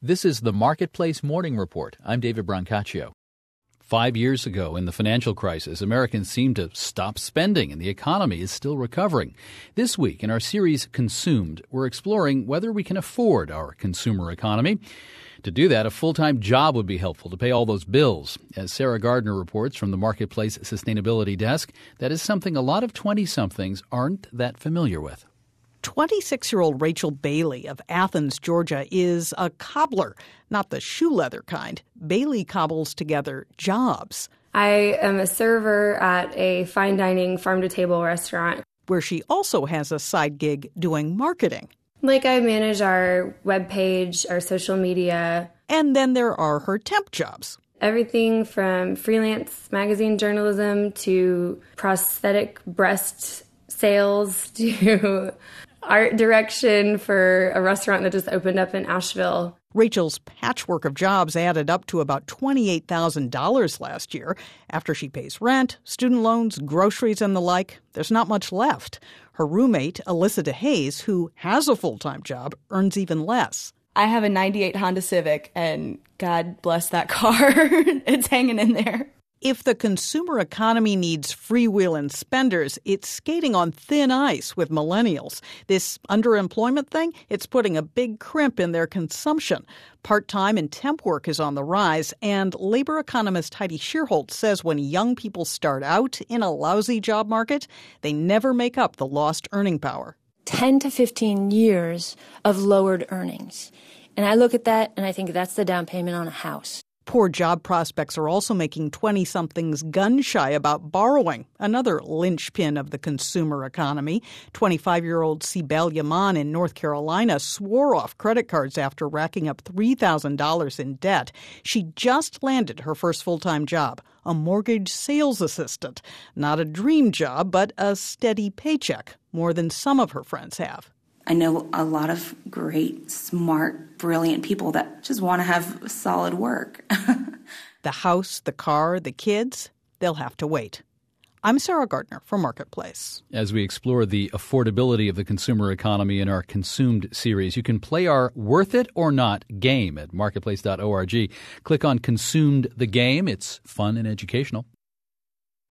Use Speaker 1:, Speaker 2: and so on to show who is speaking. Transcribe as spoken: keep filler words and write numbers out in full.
Speaker 1: This is the Marketplace Morning Report. I'm David Brancaccio. Five years ago, in the financial crisis, Americans seemed to stop spending and the economy is still recovering. This week, in our series Consumed, we're exploring whether we can afford our consumer economy. To do that, a full-time job would be helpful to pay all those bills. As Sarah Gardner reports from the Marketplace Sustainability Desk, that is something a lot of twenty-somethings aren't that familiar with.
Speaker 2: twenty-six-year-old Rachel Bailey of Athens, Georgia, is a cobbler, not the shoe leather kind. Bailey cobbles together jobs.
Speaker 3: I am a server at a fine dining farm-to-table restaurant,
Speaker 2: where she also has a side gig doing marketing.
Speaker 3: Like I manage our webpage, our social media.
Speaker 2: And then there are her temp jobs.
Speaker 3: Everything from freelance magazine journalism to prosthetic breast sales to art direction for a restaurant that just opened up in Asheville.
Speaker 2: Rachel's patchwork of jobs added up to about twenty-eight thousand dollars last year. After she pays rent, student loans, groceries, and the like, there's not much left. Her roommate, Alyssa DeHaze, who has a full-time job, earns even less.
Speaker 4: I have a ninety-eight Honda Civic, and God bless that car. It's hanging in there.
Speaker 2: If the consumer economy needs freewheeling spenders, it's skating on thin ice with millennials. This underemployment thing, it's putting a big crimp in their consumption. Part-time and temp work is on the rise, and labor economist Heidi Shierholz says when young people start out in a lousy job market, they never make up the lost earning power.
Speaker 5: ten to fifteen years of lowered earnings. And I look at that and I think that's the down payment on a house.
Speaker 2: Poor job prospects are also making twenty-somethings gun-shy about borrowing, another linchpin of the consumer economy. twenty-five-year-old Sibel Yaman in North Carolina swore off credit cards after racking up three thousand dollars in debt. She just landed her first full-time job, a mortgage sales assistant. Not a dream job, but a steady paycheck, more than some of her friends have.
Speaker 6: I know a lot of great, smart, brilliant people that just want to have solid work.
Speaker 2: The house, the car, the kids, they'll have to wait. I'm Sarah Gardner for Marketplace.
Speaker 1: As we explore the affordability of the consumer economy in our Consumed series, you can play our Worth It or Not game at marketplace dot org. Click on Consumed the Game. It's fun and educational.